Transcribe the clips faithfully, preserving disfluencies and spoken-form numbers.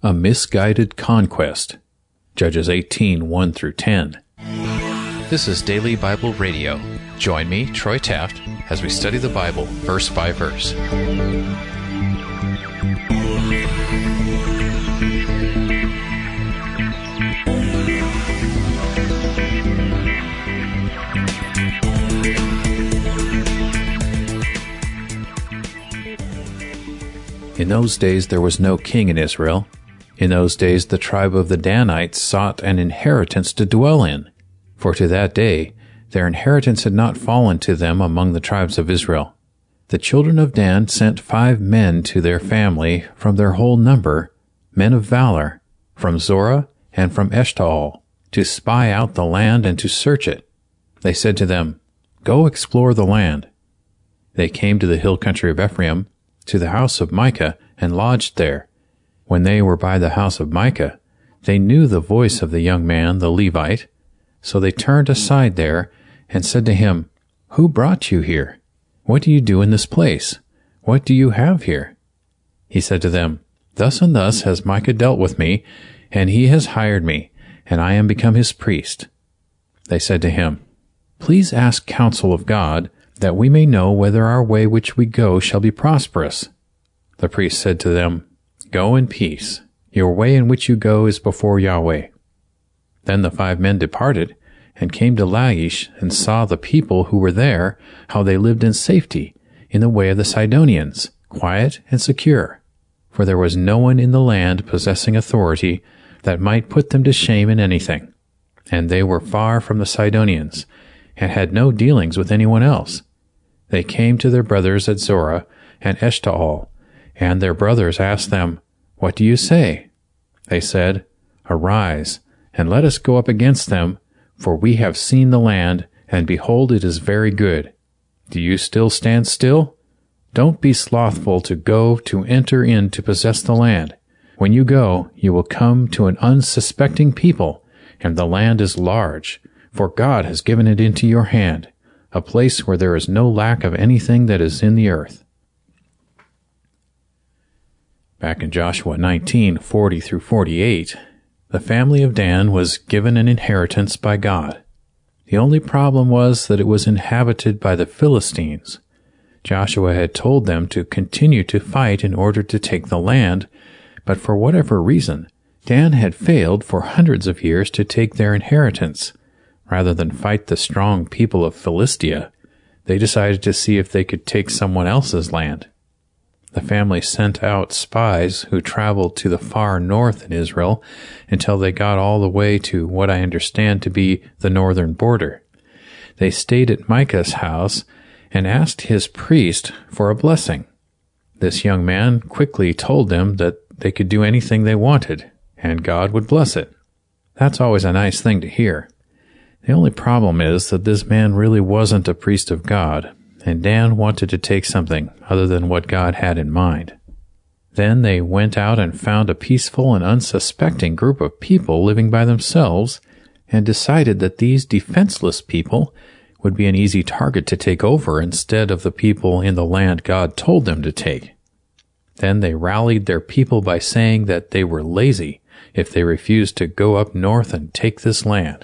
A misguided conquest. Judges eighteen, one through ten. This is Daily Bible Radio. Join me, Troy Taft, as we study the Bible verse by verse. In those days there was no king in Israel. In those days the tribe of the Danites sought an inheritance to dwell in, for to that day their inheritance had not fallen to them among the tribes of Israel. The children of Dan sent five men to their family from their whole number, men of valor, from Zorah and from Eshtaol, to spy out the land and to search it. They said to them, "Go explore the land." They came to the hill country of Ephraim, to the house of Micah, and lodged there. When they were by the house of Micah, they knew the voice of the young man, the Levite. So they turned aside there and said to him, "Who brought you here? What do you do in this place? What do you have here?" He said to them, "Thus and thus has Micah dealt with me, and he has hired me, and I am become his priest." They said to him, "Please ask counsel of God, that we may know whether our way which we go shall be prosperous." The priest said to them, "Go in peace. Your way in which you go is before Yahweh." Then the five men departed, and came to Laish, and saw the people who were there, how they lived in safety, in the way of the Sidonians, quiet and secure. For there was no one in the land possessing authority that might put them to shame in anything. And they were far from the Sidonians, and had no dealings with anyone else. They came to their brothers at Zorah and Eshtaol, and their brothers asked them, "What do you say?" They said, "Arise, and let us go up against them, for we have seen the land, and behold, it is very good. Do you still stand still? Don't be slothful to go to enter in to possess the land. When you go, you will come to an unsuspecting people, and the land is large, for God has given it into your hand, a place where there is no lack of anything that is in the earth." Back in Joshua nineteen, forty through forty-eight, the family of Dan was given an inheritance by God. The only problem was that it was inhabited by the Philistines. Joshua had told them to continue to fight in order to take the land, but for whatever reason, Dan had failed for hundreds of years to take their inheritance. Rather than fight the strong people of Philistia, they decided to see if they could take someone else's land. The family sent out spies who traveled to the far north in Israel until they got all the way to what I understand to be the northern border. They stayed at Micah's house and asked his priest for a blessing. This young man quickly told them that they could do anything they wanted, and God would bless it. That's always a nice thing to hear. The only problem is that this man really wasn't a priest of God, and Dan wanted to take something other than what God had in mind. Then they went out and found a peaceful and unsuspecting group of people living by themselves, and decided that these defenseless people would be an easy target to take over instead of the people in the land God told them to take. Then they rallied their people by saying that they were lazy if they refused to go up north and take this land.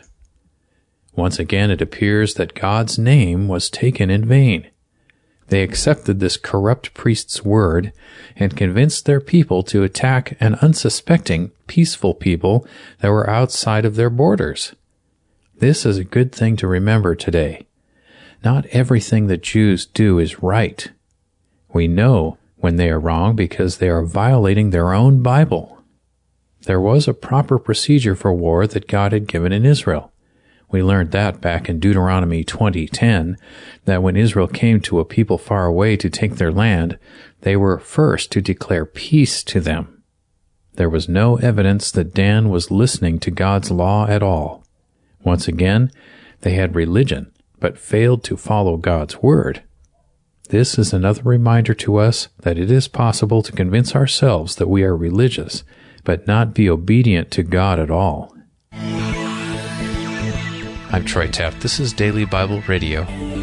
Once again, it appears that God's name was taken in vain. They accepted this corrupt priest's word and convinced their people to attack an unsuspecting, peaceful people that were outside of their borders. This is a good thing to remember today. Not everything that Jews do is right. We know when they are wrong because they are violating their own Bible. There was a proper procedure for war that God had given in Israel. We learned that back in Deuteronomy twenty ten, that when Israel came to a people far away to take their land, they were first to declare peace to them. There was no evidence that Dan was listening to God's law at all. Once again, they had religion, but failed to follow God's word. This is another reminder to us that it is possible to convince ourselves that we are religious, but not be obedient to God at all. I'm Troy Taft. This is Daily Bible Radio.